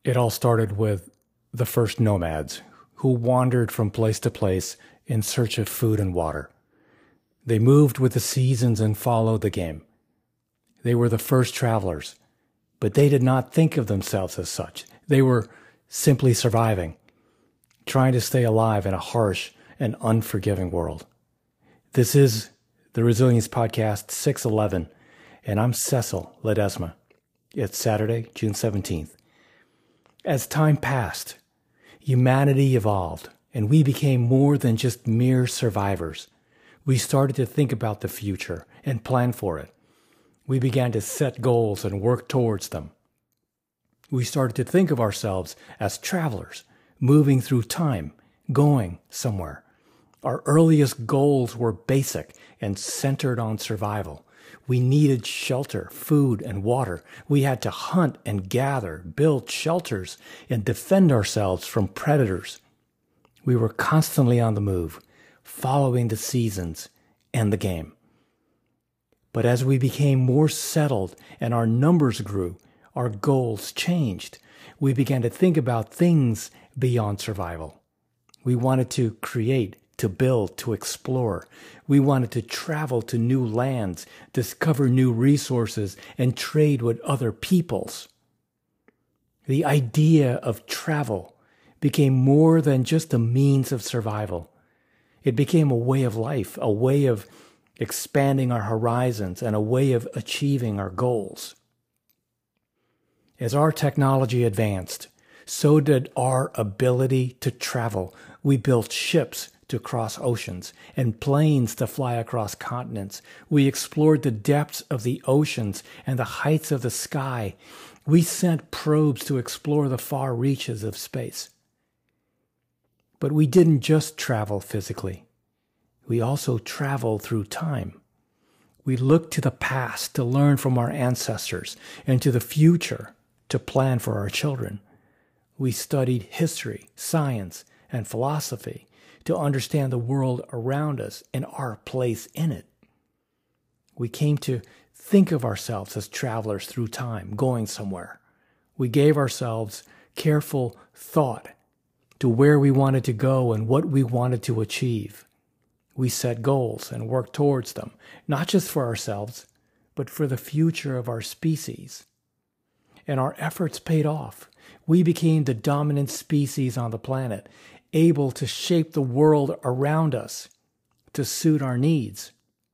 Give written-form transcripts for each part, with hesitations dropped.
It all started with the first nomads who wandered from place to place in search of food and water. They moved with the seasons and followed the game. They were the first travelers, but they did not think of themselves as such. They were simply surviving, trying to stay alive in a harsh and unforgiving world. This is the Resilience Podcast 611, and I'm Cecil Ledesma. It's Saturday, June 17th. As time passed, humanity evolved, and we became more than just mere survivors. We started to think about the future and plan for it. We began to set goals and work towards them. We started to think of ourselves as travelers, moving through time, going somewhere. Our earliest goals were basic and centered on survival. We needed shelter, food, and water. We had to hunt and gather, build shelters, and defend ourselves from predators. We were constantly on the move, following the seasons and the game. But as we became more settled and our numbers grew, our goals changed. We began to think about things beyond survival. We wanted to create, to build, to explore. We wanted to travel to new lands, discover new resources, and trade with other peoples. The idea of travel became more than just a means of survival. It became a way of life, a way of expanding our horizons, and a way of achieving our goals. As our technology advanced, so did our ability to travel. We built ships to cross oceans and planes to fly across continents. We explored the depths of the oceans and the heights of the sky. We sent probes to explore the far reaches of space. But we didn't just travel physically. We also traveled through time. We looked to the past to learn from our ancestors and to the future to plan for our children. We studied history, science, and philosophy to understand the world around us and our place in it. We came to think of ourselves as travelers through time, going somewhere. We gave ourselves careful thought to where we wanted to go and what we wanted to achieve. We set goals and worked towards them, not just for ourselves, but for the future of our species. And our efforts paid off. We became the dominant species on the planet, able to shape the world around us to suit our needs.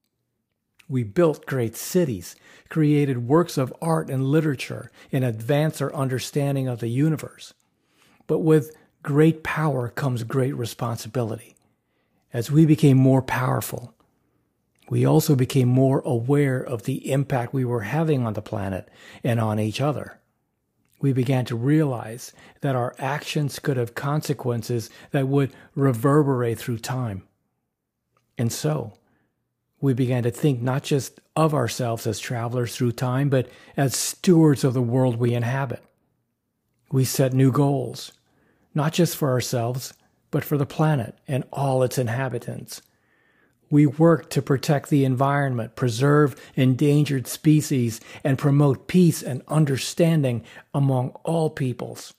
We built great cities, created works of art and literature, and advanced our understanding of the universe. But with great power comes great responsibility. As we became more powerful, we also became more aware of the impact we were having on the planet and on each other. We began to realize that our actions could have consequences that would reverberate through time. And so, we began to think not just of ourselves as travelers through time, but as stewards of the world we inhabit. We set new goals, not just for ourselves, but for the planet and all its inhabitants. We work to protect the environment, preserve endangered species, and promote peace and understanding among all peoples.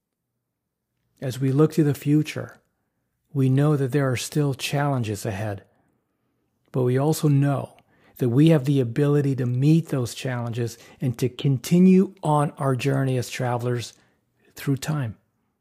As we look to the future, we know that there are still challenges ahead, but we also know that we have the ability to meet those challenges and to continue on our journey as travelers through time.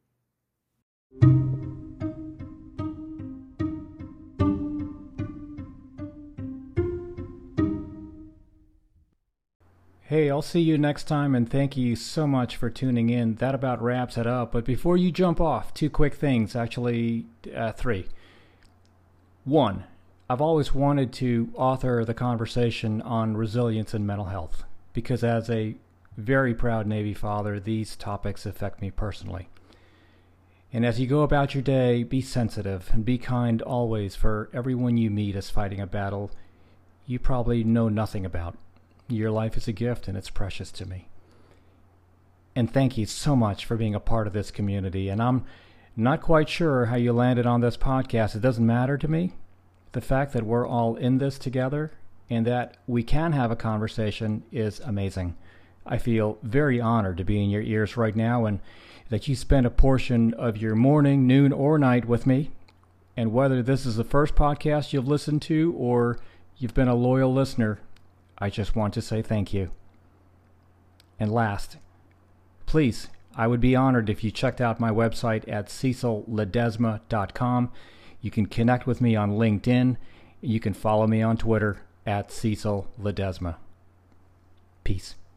Hey, I'll see you next time, and thank you so much for tuning in. That about wraps it up. But before you jump off, two quick things, actually three. One, I've always wanted to author the conversation on resilience and mental health, because as a very proud Navy father, these topics affect me personally. And as you go about your day, be sensitive and be kind always, for everyone you meet is fighting a battle you probably know nothing about. Your life is a gift, and it's precious to me. And thank you so much for being a part of this community. And I'm not quite sure how you landed on this podcast. It doesn't matter to me. The fact that we're all in this together and that we can have a conversation is amazing. I feel very honored to be in your ears right now and that you spend a portion of your morning, noon, or night with me. And whether this is the first podcast you've listened to or you've been a loyal listener, I just want to say thank you. And last, please, I would be honored if you checked out my website at cecilledesma.com. You can connect with me on LinkedIn. You can follow me on Twitter at Cecil Ledesma. Peace.